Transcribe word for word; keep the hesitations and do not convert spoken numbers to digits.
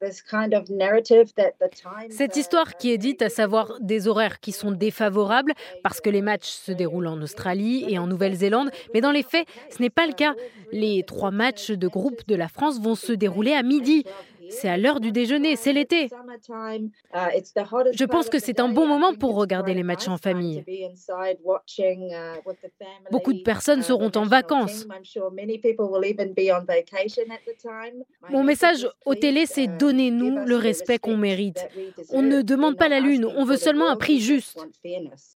Cette histoire qui est dite, à savoir des horaires qui sont défavorables parce que les matchs se déroulent en Australie et en Nouvelle-Zélande, mais dans les faits, ce n'est pas le cas. Les trois matchs de groupe de la France vont se dérouler à midi. C'est à l'heure du déjeuner, c'est l'été. Je pense que c'est un bon moment pour regarder les matchs en famille. Beaucoup de personnes seront en vacances. Mon message aux télés, c'est donnez-nous le respect qu'on mérite. On ne demande pas la lune, on veut seulement un prix juste.